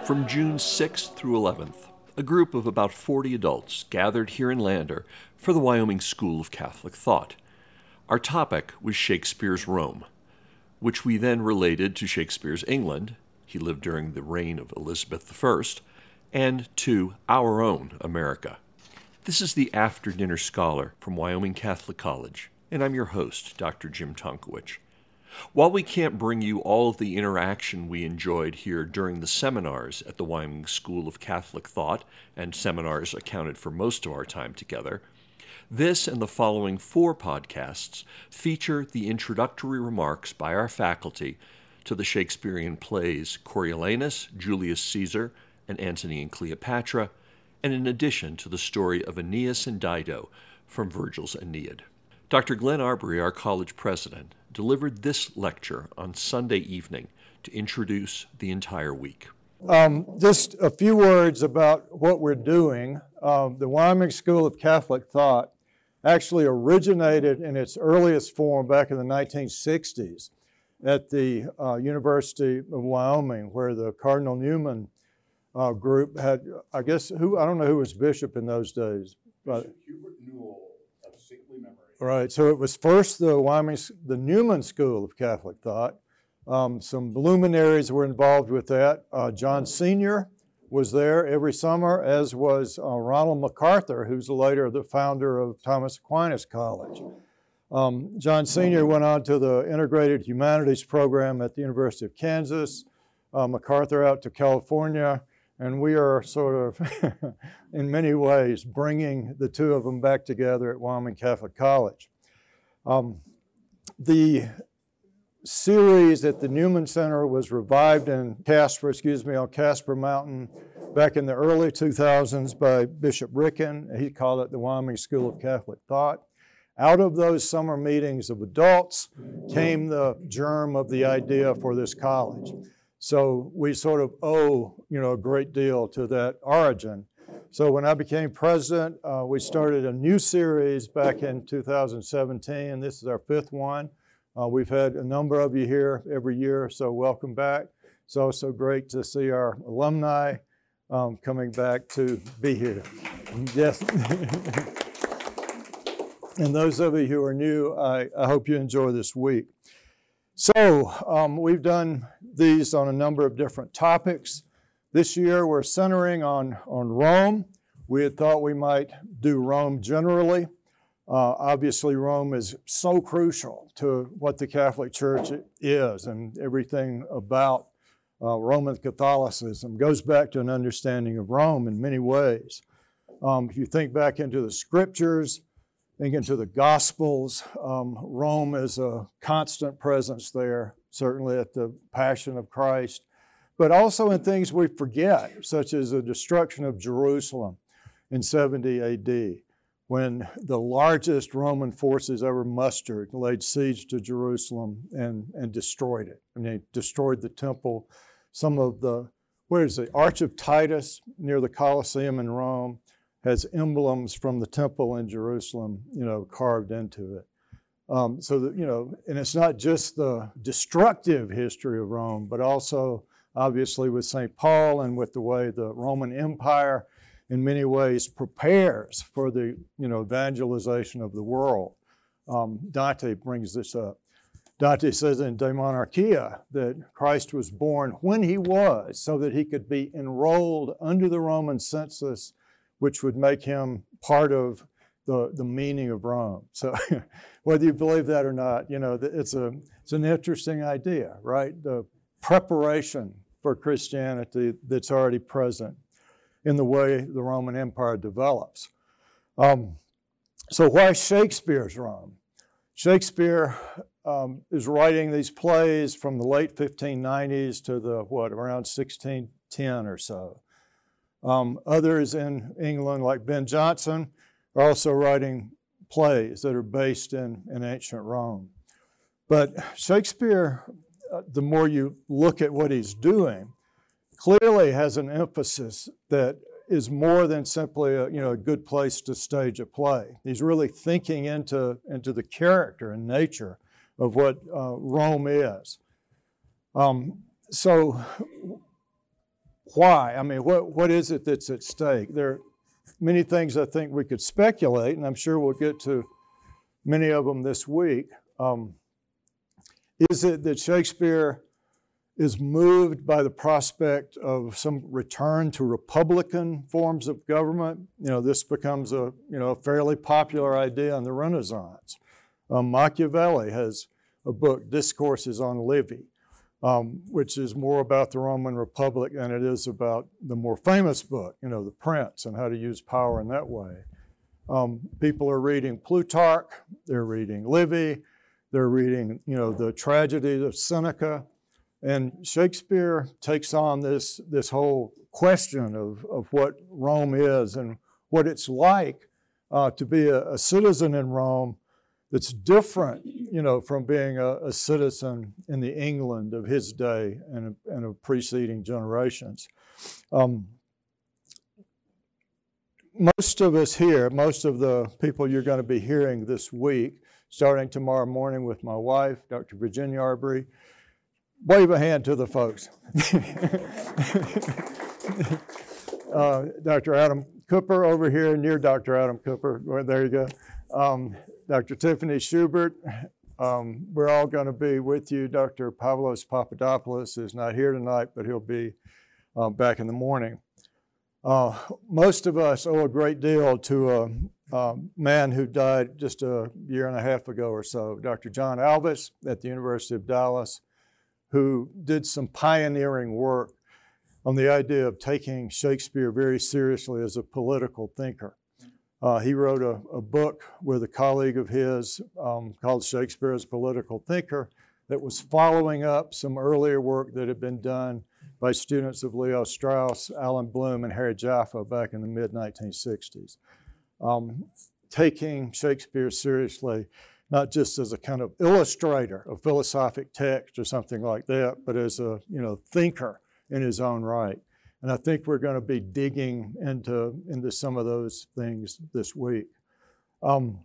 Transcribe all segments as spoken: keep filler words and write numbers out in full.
From June sixth through eleventh, a group of about forty adults gathered here in Lander for the Wyoming School of Catholic Thought. Our topic was Shakespeare's Rome, which we then related to Shakespeare's England — he lived during the reign of Elizabeth the First — and to our own America. This is the After Dinner Scholar from Wyoming Catholic College, and I'm your host, Doctor Jim Tonkowich. While we can't bring you all of the interaction we enjoyed here during the seminars at the Wyoming School of Catholic Thought, and seminars accounted for most of our time together, this and the following four podcasts feature the introductory remarks by our faculty to the Shakespearean plays Coriolanus, Julius Caesar, and Antony and Cleopatra, and in addition to the story of Aeneas and Dido from Virgil's Aeneid. Doctor Glenn Arbery, our college president, delivered this lecture on Sunday evening to introduce the entire week. Um, just a few words about what we're doing. Um, the Wyoming School of Catholic Thought actually originated in its earliest form back in the nineteen sixties at the uh, University of Wyoming, where the Cardinal Newman uh, group had, I guess, who I don't know who was bishop in those days. But, Bishop Hubert Newell of saintly memory. Right, so it was first the Wyoming, the Newman School of Catholic Thought. Um, some luminaries were involved with that. Uh, John Senior was there every summer, as was uh, Ronald MacArthur, who's later the founder of Thomas Aquinas College. Um, John Senior went on to the Integrated Humanities program at the University of Kansas, uh, MacArthur out to California, and we are sort of, in many ways, bringing the two of them back together at Wyoming Catholic College. Um, the series at the Newman Center was revived in Casper, excuse me, on Casper Mountain back in the early two thousands by Bishop Ricken. He called it the Wyoming School of Catholic Thought. Out of those summer meetings of adults came the germ of the idea for this college. So we sort of owe, you know, a great deal to that origin. So when I became president, uh, we started a new series back in two thousand seventeen. This is our fifth one. Uh, we've had a number of you here every year, so welcome back. It's also great to see our alumni um, coming back to be here. Yes. And those of you who are new, I, I hope you enjoy this week. So um, we've done these on a number of different topics. This year we're centering on, on Rome. We had thought we might do Rome generally. Uh, obviously Rome is so crucial to what the Catholic Church is, and everything about uh, Roman Catholicism goes back to an understanding of Rome in many ways. Um, if you think back into the scriptures, think into the Gospels, um, Rome is a constant presence there, certainly at the Passion of Christ, but also in things we forget, such as the destruction of Jerusalem in seventy A D, when the largest Roman forces ever mustered laid siege to Jerusalem and, and destroyed it. I mean, they destroyed the temple. Some of the, where is the Arch of Titus near the Colosseum in Rome has emblems from the temple in Jerusalem, you know, carved into it. Um, so that, you know, and it's not just the destructive history of Rome, but also obviously with Saint Paul and with the way the Roman Empire in many ways prepares for the, you know, evangelization of the world. Um, Dante brings this up. Dante says in De Monarchia that Christ was born when he was, so that he could be enrolled under the Roman census, which would make him part of the, the meaning of Rome. So whether you believe that or not, you know, it's a it's an interesting idea, right? The preparation for Christianity that's already present in the way the Roman Empire develops. Um, so why Shakespeare's Rome? Shakespeare um, is writing these plays from the late fifteen nineties to the, what, around sixteen ten or so. Um, others in England, like Ben Jonson, are also writing plays that are based in, in ancient Rome. But Shakespeare, uh, the more you look at what he's doing, clearly has an emphasis that is more than simply a, you know, a good place to stage a play. He's really thinking into, into the character and nature of what uh, Rome is. Um, so why? I mean, what, what is it that's at stake? There are many things I think we could speculate, and I'm sure we'll get to many of them this week. Um, is it that Shakespeare is moved by the prospect of some return to Republican forms of government? You know, this becomes a, you know, a fairly popular idea in the Renaissance. Um, Machiavelli has a book, Discourses on Livy, um, which is more about the Roman Republic than it is about the more famous book, you know, The Prince, and how to use power in that way. Um, people are reading Plutarch, they're reading Livy, they're reading, you know, the tragedies of Seneca. And Shakespeare takes on this, this whole question of, of what Rome is and what it's like uh, to be a, a citizen in Rome that's different, you know, from being a, a citizen in the England of his day and, and of preceding generations. Um, most of us here, most of the people you're going to be hearing this week, starting tomorrow morning with my wife, Doctor Virginia Arbery. Wave a hand to the folks. uh, Doctor Adam Cooper over here, near Doctor Adam Cooper. Well, there you go. Um, Doctor Tiffany Schubert. Um, we're all going to be with you. Doctor Pavlos Papadopoulos is not here tonight, but he'll be uh, back in the morning. Uh, most of us owe a great deal to a, a man who died just a year and a half ago or so, Doctor John Alvis at the University of Dallas, who did some pioneering work on the idea of taking Shakespeare very seriously as a political thinker. Uh, he wrote a, a book with a colleague of his um, called Shakespeare as a Political Thinker that was following up some earlier work that had been done by students of Leo Strauss, Alan Bloom, and Harry Jaffa back in the mid nineteen sixties. Um, taking Shakespeare seriously, not just as a kind of illustrator of philosophic text or something like that, but as a, you know, thinker in his own right. And I think we're going to be digging into, into some of those things this week. Um,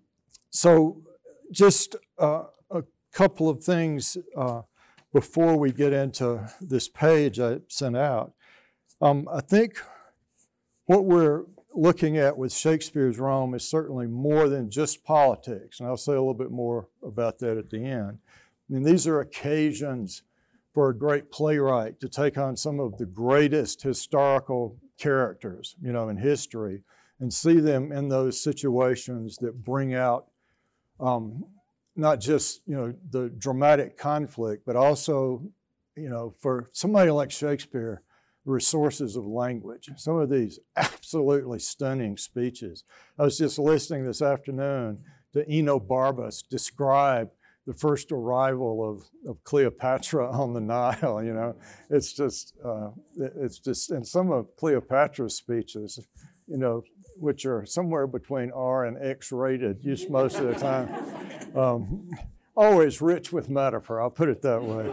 so just uh, a couple of things uh, before we get into this page I sent out. Um, I think what we're looking at with Shakespeare's Rome is certainly more than just politics, and I'll say a little bit more about that at the end. I mean, these are occasions for a great playwright to take on some of the greatest historical characters, you know, in history, and see them in those situations that bring out um, not just, you know, the dramatic conflict, but also, you know, for somebody like Shakespeare, resources of language. Some of these absolutely stunning speeches. I was just listening this afternoon to Enobarbus describe the first arrival of, of Cleopatra on the Nile, you know. It's just, uh, it's just, and some of Cleopatra's speeches, you know, which are somewhere between R and X rated, used most of the time. Um, always rich with metaphor, I'll put it that way.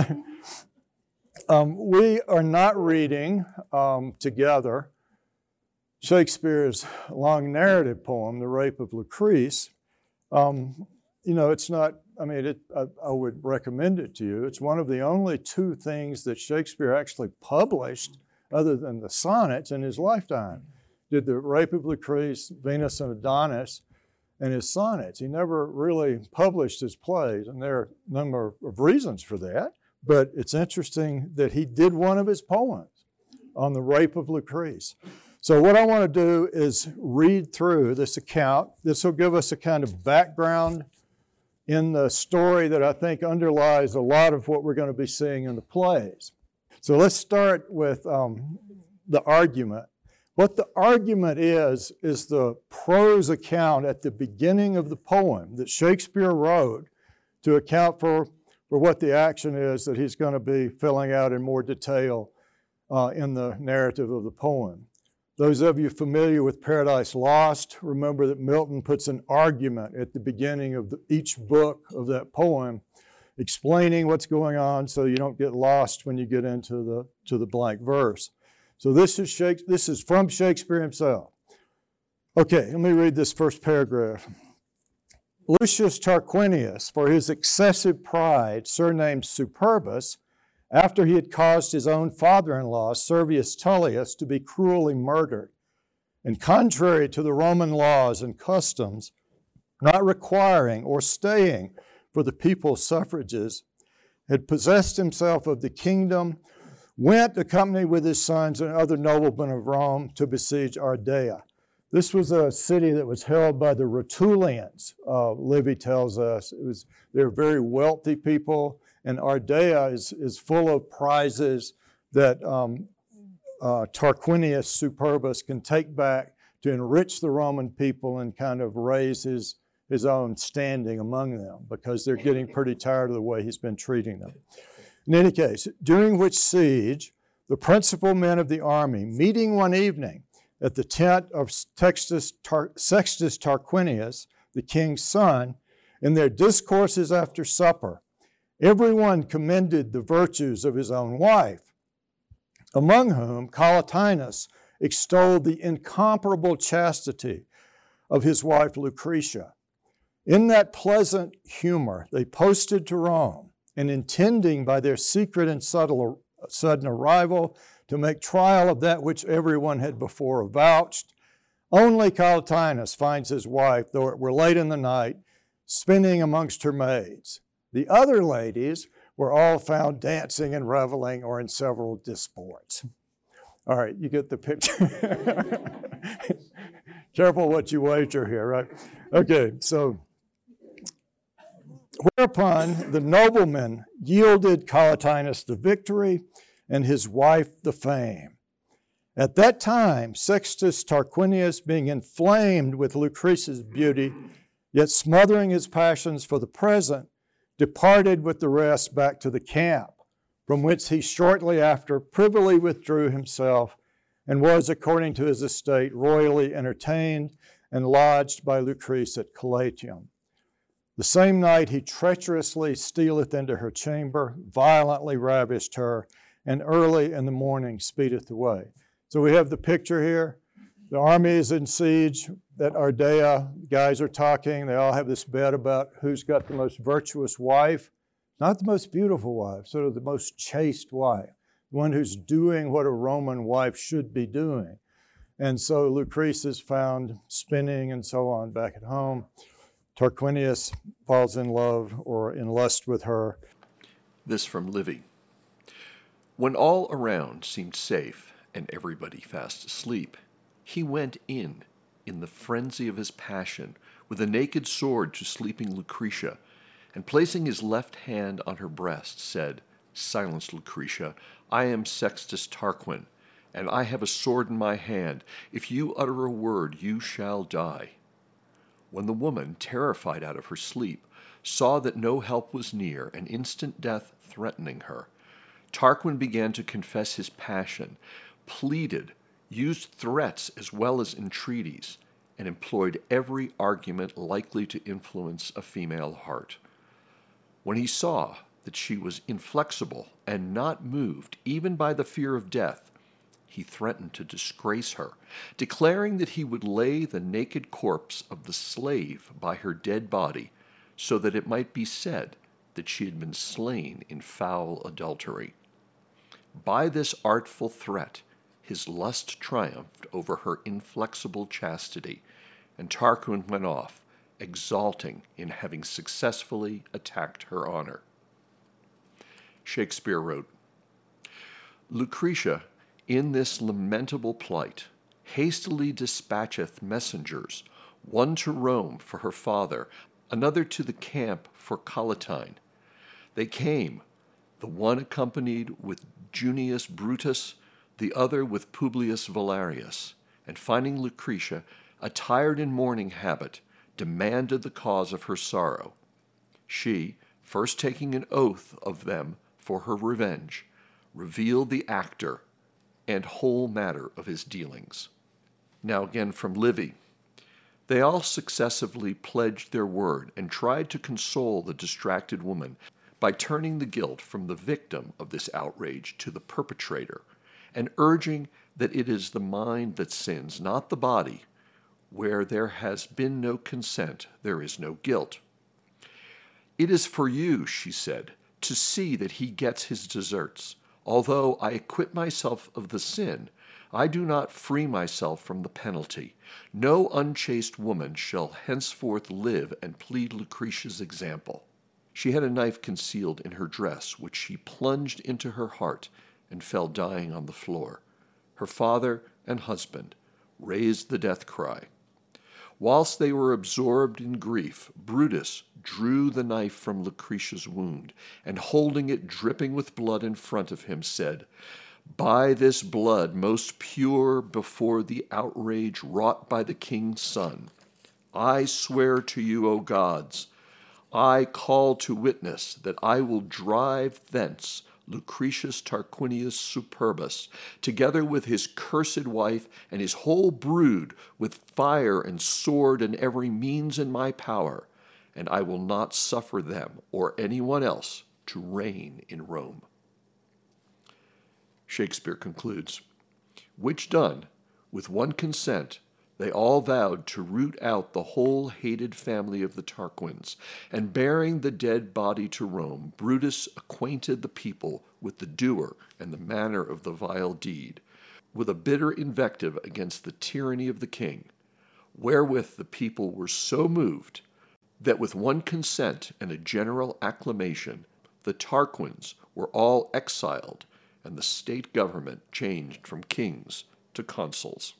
Um, we are not reading um, together Shakespeare's long narrative poem, The Rape of Lucrece. Um, you know, it's not, I mean, it, I, I would recommend it to you. It's one of the only two things that Shakespeare actually published other than the sonnets in his lifetime. Did The Rape of Lucrece, Venus and Adonis, and his sonnets. He never really published his plays, and there are a number of reasons for that. But it's interesting that he did one of his poems on the Rape of Lucrece. So what I want to do is read through this account. This will give us a kind of background in the story that I think underlies a lot of what we're going to be seeing in the plays. So let's start with um, the argument. What the argument is, is the prose account at the beginning of the poem that Shakespeare wrote to account for for what the action is that he's going to be filling out in more detail uh, in the narrative of the poem. Those of you familiar with Paradise Lost, remember that Milton puts an argument at the beginning of the, each book of that poem, explaining what's going on so you don't get lost when you get into the, to the blank verse. So this is, Shakespeare, this is from Shakespeare himself. Okay, let me read this first paragraph. Lucius Tarquinius, for his excessive pride, surnamed Superbus, after he had caused his own father-in-law, Servius Tullius, to be cruelly murdered, and contrary to the Roman laws and customs, not requiring or staying for the people's suffrages, had possessed himself of the kingdom, went accompanied with his sons and other noblemen of Rome to besiege Ardea. This was a city that was held by the Rutulians, uh, Livy tells us. It was, they were very wealthy people, and Ardea is, is full of prizes that um, uh, Tarquinius Superbus can take back to enrich the Roman people and kind of raise his, his own standing among them, because they're getting pretty tired of the way he's been treating them. In any case, during which siege, the principal men of the army, meeting one evening at the tent of Sextus, Tar- Sextus Tarquinius, the king's son, in their discourses after supper, everyone commended the virtues of his own wife, among whom Collatinus extolled the incomparable chastity of his wife Lucretia. In that pleasant humor, they posted to Rome, and intending by their secret and subtle, sudden arrival to make trial of that which everyone had before avouched, only Collatinus finds his wife, though it were late in the night, spinning amongst her maids. The other ladies were all found dancing and reveling or in several disports. All right, you get the picture. Careful what you wager here, right? Okay, so whereupon the noblemen yielded Collatinus the victory and his wife the fame. At that time, Sextus Tarquinius, being inflamed with Lucretia's beauty, yet smothering his passions for the present, departed with the rest back to the camp, from whence he shortly after privily withdrew himself, and was, according to his estate, royally entertained and lodged by Lucrece at Collatium. The same night he treacherously stealeth into her chamber, violently ravished her, and early in the morning speedeth away. So we have the picture here. The army is in siege at Ardea. Guys are talking. They all have this bet about who's got the most virtuous wife. Not the most beautiful wife, sort of the most chaste wife, the one who's doing what a Roman wife should be doing. And so Lucrece is found spinning and so on back at home. Tarquinius falls in love or in lust with her. This from Livy. When all around seemed safe and everybody fast asleep, he went in, in the frenzy of his passion, with a naked sword to sleeping Lucretia, and placing his left hand on her breast, said, Silence, Lucretia, I am Sextus Tarquin, and I have a sword in my hand. If you utter a word, you shall die. When the woman, terrified out of her sleep, saw that no help was near and instant death threatening her, Tarquin began to confess his passion, pleaded, used threats as well as entreaties, and employed every argument likely to influence a female heart. When he saw that she was inflexible and not moved even by the fear of death, he threatened to disgrace her, declaring that he would lay the naked corpse of the slave by her dead body, so that it might be said that she had been slain in foul adultery. By this artful threat, his lust triumphed over her inflexible chastity, and Tarquin went off, exulting in having successfully attacked her honor. Shakespeare wrote, Lucretia, in this lamentable plight, hastily dispatcheth messengers, one to Rome for her father, another to the camp for Collatine. They came, the one accompanied with Junius Brutus, the other with Publius Valerius, and finding Lucretia, attired in mourning habit, demanded the cause of her sorrow. She, first taking an oath of them for her revenge, revealed the actor and whole matter of his dealings. Now again from Livy. They all successively pledged their word and tried to console the distracted woman by turning the guilt from the victim of this outrage to the perpetrator, and urging that it is the mind that sins, not the body. Where there has been no consent, there is no guilt. It is for you, she said, to see that he gets his deserts. Although I acquit myself of the sin, I do not free myself from the penalty. No unchaste woman shall henceforth live and plead Lucretia's example. She had a knife concealed in her dress, which she plunged into her heart and fell dying on the floor. Her father and husband raised the death cry. Whilst they were absorbed in grief, Brutus drew the knife from Lucretia's wound, and holding it dripping with blood in front of him, said, "By this blood, most pure before the outrage wrought by the king's son, I swear to you, O gods, I call to witness that I will drive thence Lucretius Tarquinius Superbus, together with his cursed wife and his whole brood, with fire and sword and every means in my power, and I will not suffer them or anyone else to reign in Rome." Shakespeare concludes, "Which done, with one consent, they all vowed to root out the whole hated family of the Tarquins, and bearing the dead body to Rome, Brutus acquainted the people with the doer and the manner of the vile deed, with a bitter invective against the tyranny of the king, wherewith the people were so moved that with one consent and a general acclamation the Tarquins were all exiled, and the state government changed from kings to consuls."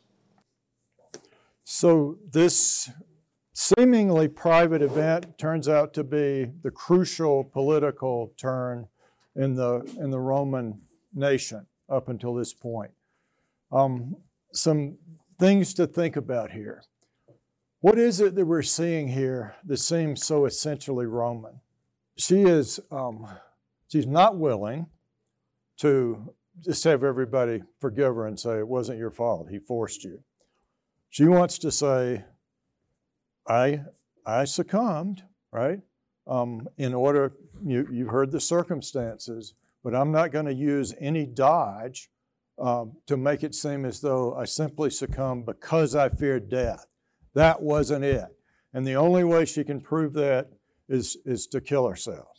So this seemingly private event turns out to be the crucial political turn in the in the Roman nation up until this point. Um, some things to think about here. What is it that we're seeing here that seems so essentially Roman? She is um, she's not willing to just have everybody forgive her and say, "It wasn't your fault, he forced you." She wants to say, I, I succumbed, right? Um, in order, you, you've heard the circumstances, but I'm not going to use any dodge um, to make it seem as though I simply succumbed because I feared death. That wasn't it. And the only way she can prove that is, is to kill herself.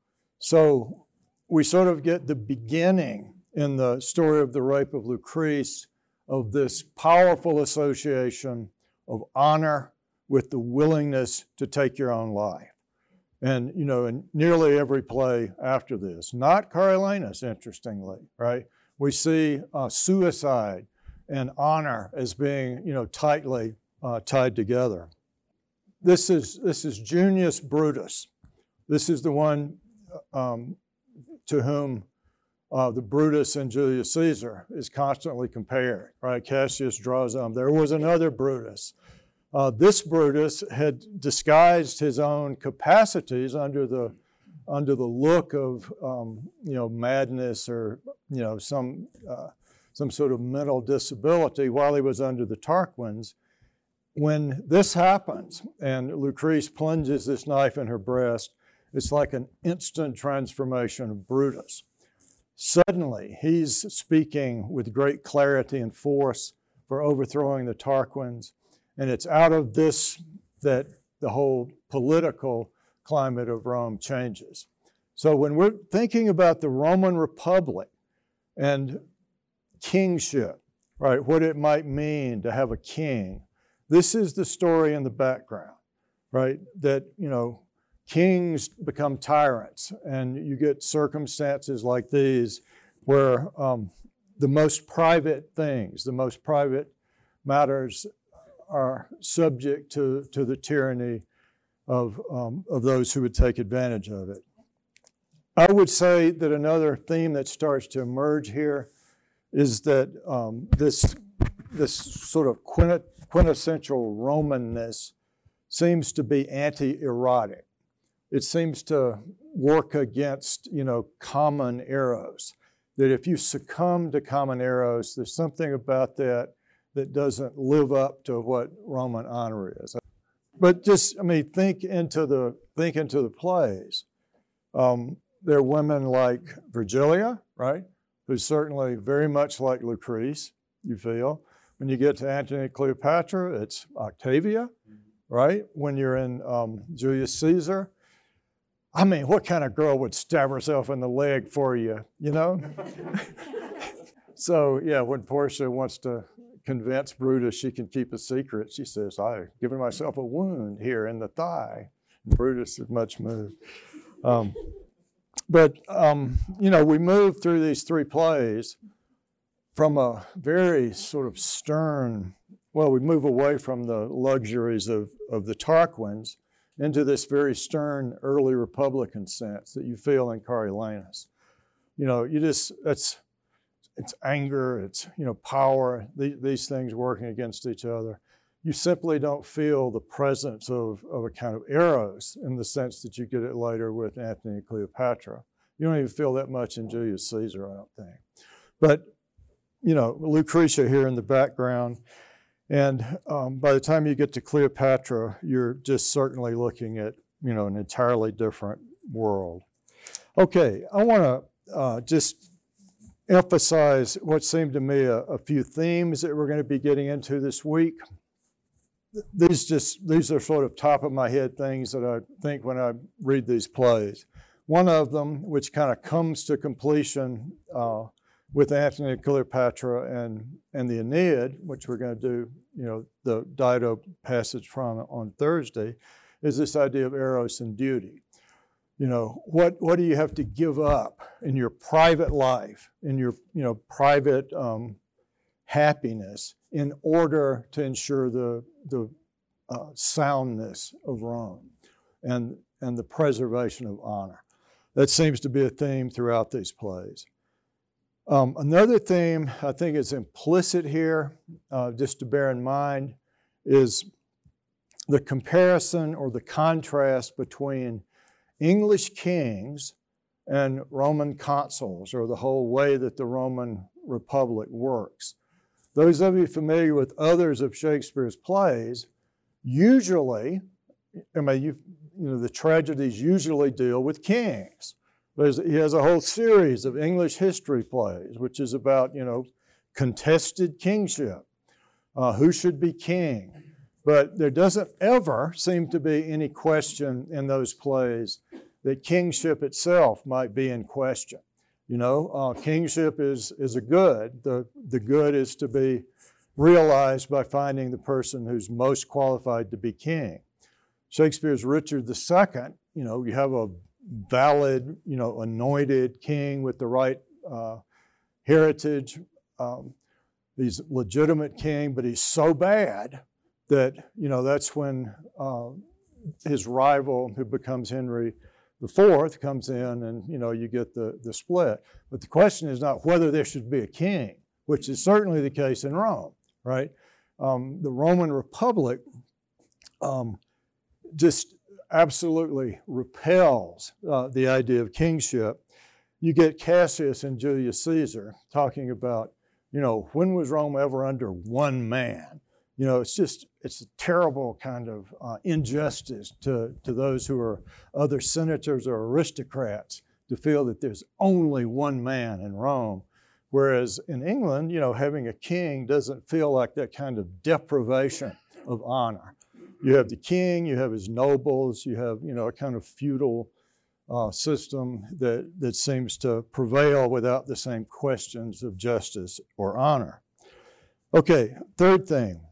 So we sort of get the beginning in the story of the rape of Lucrece of this powerful association of honor with the willingness to take your own life. And, you know, in nearly every play after this, not Coriolanus, interestingly, right? We see uh, suicide and honor as being, you know, tightly uh, tied together. This is, this is Junius Brutus. This is the one um, to whom Uh, the Brutus and Julius Caesar is constantly compared, right? Cassius draws on. There was another Brutus. Uh, this Brutus had disguised his own capacities under the under the look of um, you know madness or you know some uh, some sort of mental disability while he was under the Tarquins. When this happens and Lucrece plunges this knife in her breast, it's like an instant transformation of Brutus. Suddenly, he's speaking with great clarity and force for overthrowing the Tarquins, and it's out of this that the whole political climate of Rome changes. So when we're thinking about the Roman Republic and kingship, right, what it might mean to have a king, this is the story in the background, right, that, you know, kings become tyrants, and you get circumstances like these where um, the most private things, the most private matters are subject to, to the tyranny of, um, of those who would take advantage of it. I would say that another theme that starts to emerge here is that um, this, this sort of quintessential Romanness seems to be anti-erotic. It seems to work against, you know, common eros. That if you succumb to common eros, there's something about that that doesn't live up to what Roman honor is. But just, I mean, think into the think into the plays. Um, there are women like Virgilia, right, who's certainly very much like Lucrece. You feel when you get to Antony and Cleopatra, it's Octavia, right? When you're in um, Julius Caesar. I mean, what kind of girl would stab herself in the leg for you, you know? So, yeah, when Portia wants to convince Brutus she can keep a secret, she says, I've given myself a wound here in the thigh. And Brutus is much moved. Um, but, um, you know, we move through these three plays from a very sort of stern, well, we move away from the luxuries of, of the Tarquins into this very stern early Republican sense that you feel in Coriolanus. You know, you just, it's, it's anger, it's, you know, power, these, these things working against each other. You simply don't feel the presence of, of a kind of eros in the sense that you get it later with Antony and Cleopatra. You don't even feel that much in Julius Caesar, I don't think. But, you know, Lucretia here in the background. And um, by the time you get to Cleopatra, you're just certainly looking at, you know, an entirely different world. Okay, I want to uh, just emphasize what seemed to me a, a few themes that we're going to be getting into this week. These just these are sort of top of my head things that I think when I read these plays. One of them, which kind of comes to completion uh, with Antony and Cleopatra and, and the Aeneid, which we're going to do, you know, the Dido passage from on Thursday, is this idea of eros and duty. You know, what, what do you have to give up in your private life, in your, you know, private um, happiness in order to ensure the, the uh, soundness of Rome and, and the preservation of honor? That seems to be a theme throughout these plays. Um, another theme I think is implicit here, uh, just to bear in mind, is the comparison or the contrast between English kings and Roman consuls, or the whole way that the Roman Republic works. Those of you familiar with others of Shakespeare's plays, usually, I mean, you you know, the tragedies usually deal with kings. There's, he has a whole series of English history plays, which is about, you know, contested kingship, uh, who should be king. But there doesn't ever seem to be any question in those plays that kingship itself might be in question. You know, uh, kingship is, is a good. The, the good is to be realized by finding the person who's most qualified to be king. Shakespeare's Richard the Second, you know, you have a valid, you know, anointed king with the right uh, heritage. Um, he's a legitimate king, but he's so bad that, you know, that's when uh, his rival, who becomes Henry the Fourth, comes in and, you know, you get the, the split. But the question is not whether there should be a king, which is certainly the case in Rome, right? Um, the Roman Republic um, just absolutely repels uh, the idea of kingship. You get Cassius and Julius Caesar talking about, you know, when was Rome ever under one man? You know, it's just, it's a terrible kind of uh, injustice to, to those who are other senators or aristocrats to feel that there's only one man in Rome. Whereas in England, you know, having a king doesn't feel like that kind of deprivation of honor. You have the king, you have his nobles, you have, you know, a kind of feudal uh, system that, that seems to prevail without the same questions of justice or honor. Okay, third thing,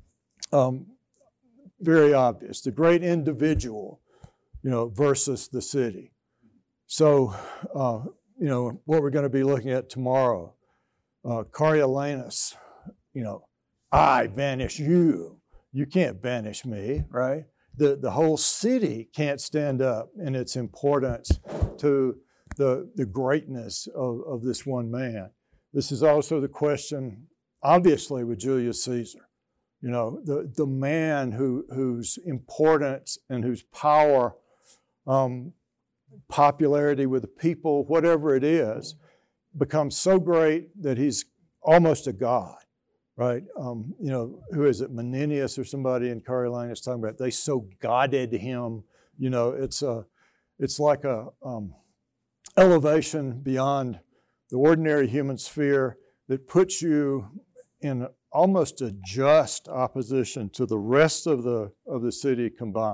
um, very obvious, the great individual, you know, versus the city. So, uh, you know, what we're going to be looking at tomorrow, uh, Coriolanus, you know, I banish you. You can't banish me, right? The, the whole city can't stand up in its importance to the, the greatness of, of this one man. This is also the question, obviously, with Julius Caesar. You know, the, the man who, whose importance and whose power, um, popularity with the people, whatever it is, becomes so great that he's almost a god. Right, um, you know, who is it, Menenius or somebody in Coriolanus talking about, they so godded him, you know, it's a, it's like a um, elevation beyond the ordinary human sphere that puts you in almost a just opposition to the rest of the, of the city combined,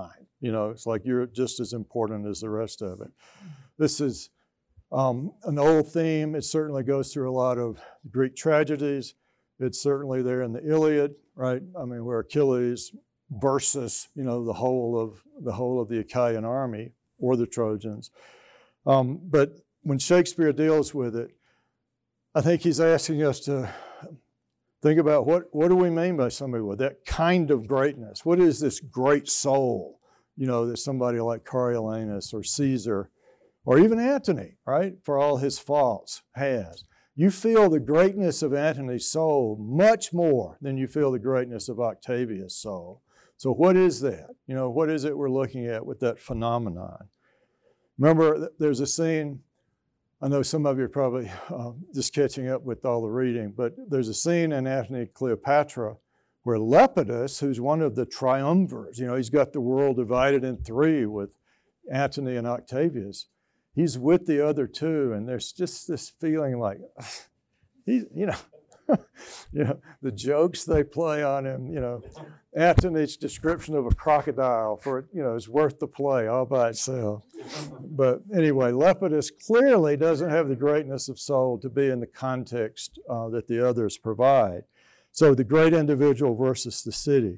You know, it's like you're just as important as the rest of it. This is um, an old theme. It certainly goes through a lot of Greek tragedies. It's certainly there in the Iliad, right? I mean, where Achilles versus, you know, the whole of the whole of the Achaean army or the Trojans. Um, but when Shakespeare deals with it, I think he's asking us to think about what, what do we mean by somebody with that kind of greatness? What is this great soul, you know, that somebody like Coriolanus or Caesar or even Antony, right, for all his faults, has? You feel the greatness of Antony's soul much more than you feel the greatness of Octavius' soul. So what is that? You know, what is it we're looking at with that phenomenon? Remember, there's a scene, I know some of you are probably uh, just catching up with all the reading, but there's a scene in Antony and Cleopatra where Lepidus, who's one of the triumvirs, you know, he's got the world divided in three with Antony and Octavius. He's with the other two, and there's just this feeling like, he's, you know, you know, the jokes they play on him, you know, Antony's description of a crocodile for, you know, is worth the play all by itself. But anyway, Lepidus clearly doesn't have the greatness of soul to be in the context uh, that the others provide. So the great individual versus the city.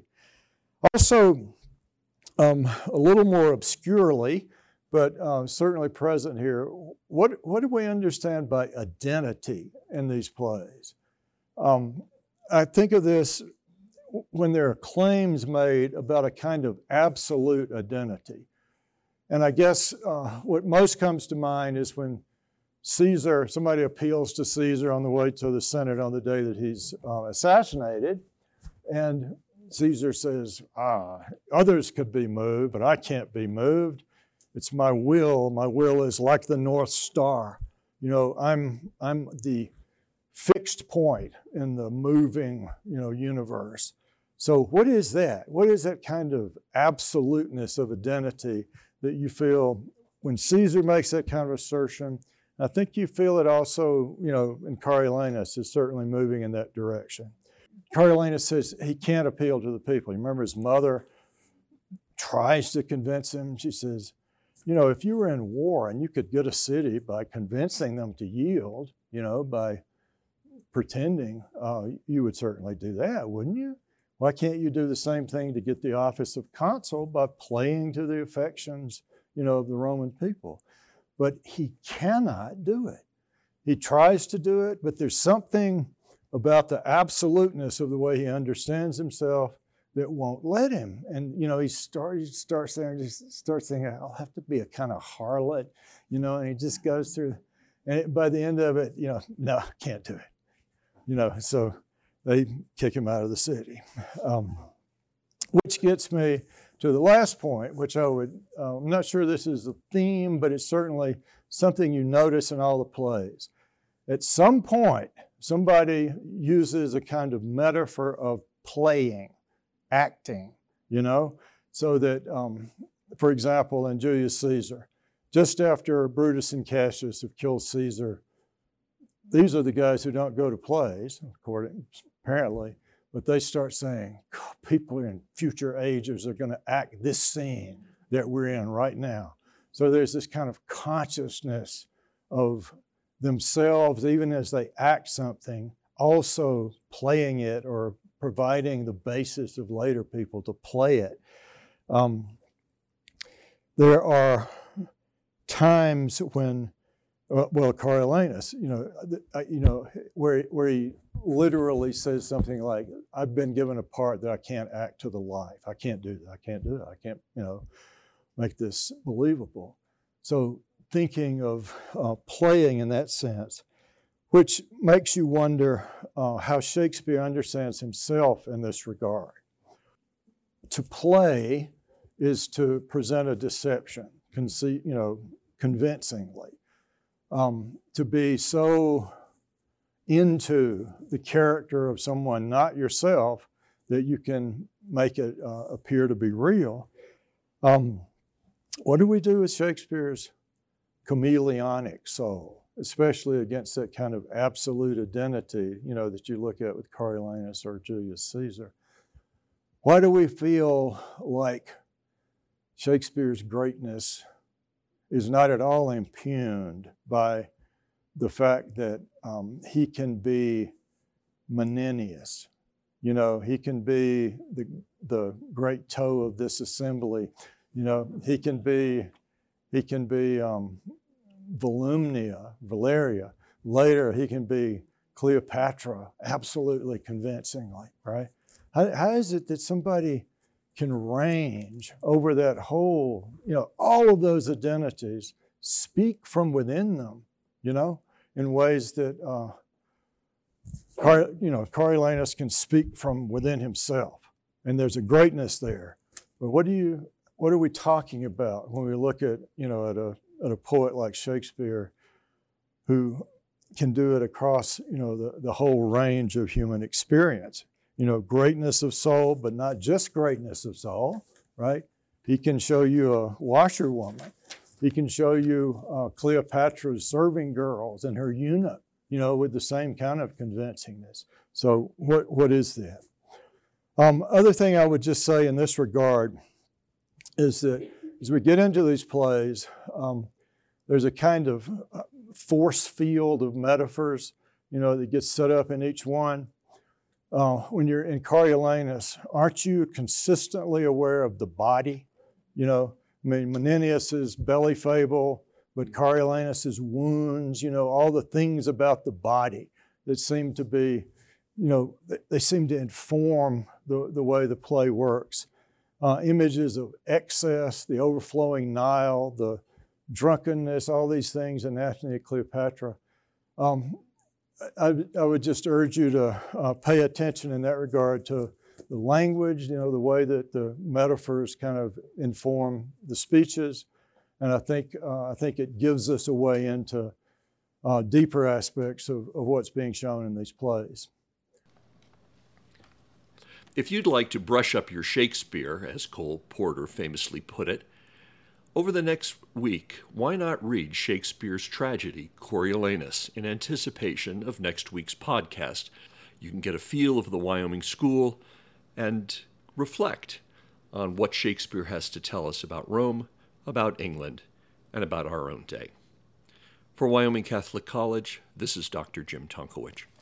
Also, um, a little more obscurely, but uh, certainly present here, what, what do we understand by identity in these plays? Um, I think of this when there are claims made about a kind of absolute identity. And I guess uh, what most comes to mind is when Caesar, somebody appeals to Caesar on the way to the Senate on the day that he's uh, assassinated, and Caesar says, ah, others could be moved, but I can't be moved. It's my will. My will is like the North Star. You know, I'm I'm the fixed point in the moving, you know, universe. So what is that? What is that kind of absoluteness of identity that you feel when Caesar makes that kind of assertion? I think you feel it also, you know, in Coriolanus is certainly moving in that direction. Coriolanus says he can't appeal to the people. You remember his mother tries to convince him. She says, you know, if you were in war and you could get a city by convincing them to yield, you know, by pretending, uh, you would certainly do that, wouldn't you? Why can't you do the same thing to get the office of consul by playing to the affections, you know, of the Roman people? But he cannot do it. He tries to do it, but there's something about the absoluteness of the way he understands himself that won't let him. And, you know, he starts, he starts there and just starts thinking, I'll have to be a kind of harlot, you know, and he just goes through, and it, by the end of it, you know, no, I can't do it. You know, so they kick him out of the city. Um, which gets me to the last point, which I would, uh, I'm not sure this is the theme, but it's certainly something you notice in all the plays. At some point, somebody uses a kind of metaphor of playing, acting, you know, so that, um, for example, in Julius Caesar, just after Brutus and Cassius have killed Caesar, these are the guys who don't go to plays, according, apparently, but they start saying, people in future ages are going to act this scene that we're in right now. So there's this kind of consciousness of themselves, even as they act something, also playing it or providing the basis of later people to play it. Um, there are times when, well, Coriolanus, you know, you know, where where he literally says something like, "I've been given a part that I can't act to the life. I can't do that. I can't do it. I can't, you know, make this believable." So thinking of uh, playing in that sense, which makes you wonder uh, how Shakespeare understands himself in this regard. To play is to present a deception, conceit, you know, convincingly. Um, to be so into the character of someone, not yourself, that you can make it uh, appear to be real. Um, what do we do with Shakespeare's chameleonic soul, especially against that kind of absolute identity, you know, that you look at with Coriolanus or Julius Caesar? Why do we feel like Shakespeare's greatness is not at all impugned by the fact that um, he can be Menenius. You know, he can be the, the great toe of this assembly. You know, he can be, he can be um, Volumnia, Valeria. Later, he can be Cleopatra, absolutely convincingly, right? How, how is it that somebody can range over that whole, you know, all of those identities, speak from within them, you know, in ways that, uh, Car, you know, Coriolanus can speak from within himself, and there's a greatness there. But what do you, what are we talking about when we look at, you know, at a at a poet like Shakespeare, who can do it across, you know, the, the whole range of human experience? You know, greatness of soul, but not just greatness of soul, right? He can show you a washerwoman. He can show you uh, Cleopatra's serving girls and her eunuch, you know, with the same kind of convincingness. So what what is that? Um, other thing I would just say in this regard is that as we get into these plays, um, there's a kind of force field of metaphors, you know, that gets set up in each one. Uh, when you're in Coriolanus, aren't you consistently aware of the body? You know, I mean, Menenius's belly fable, but Coriolanus's wounds, you know, all the things about the body that seem to be, you know, they seem to inform the, the way the play works. Uh, images of excess, the overflowing Nile, the drunkenness, all these things in Antony and Cleopatra. Um, I, I would just urge you to uh, pay attention in that regard to the language, you know, the way that the metaphors kind of inform the speeches. And I think uh, I think it gives us a way into uh, deeper aspects of, of what's being shown in these plays. If you'd like to brush up your Shakespeare, as Cole Porter famously put it, over the next week, why not read Shakespeare's tragedy, Coriolanus, in anticipation of next week's podcast? You can get a feel of the Wyoming School and reflect on what Shakespeare has to tell us about Rome, about England, and about our own day. For Wyoming Catholic College, this is Doctor Jim Tonkowich.